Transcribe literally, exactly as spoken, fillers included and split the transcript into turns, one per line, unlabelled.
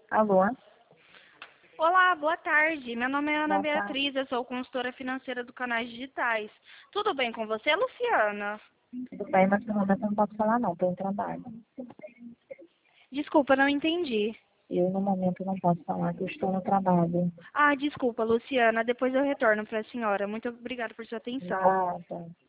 Alô?
Olá, boa tarde. Meu nome é Ana
Boa tarde.
Beatriz, eu sou consultora financeira do Canais Digitais. Tudo bem com você, Luciana?
Tudo bem, mas no momento eu não posso falar não, estou em trabalho.
Desculpa, não entendi.
Eu no momento não posso falar que eu estou no trabalho.
Ah, desculpa, Luciana. Depois eu retorno para a senhora. Muito obrigada por sua atenção.
Nada.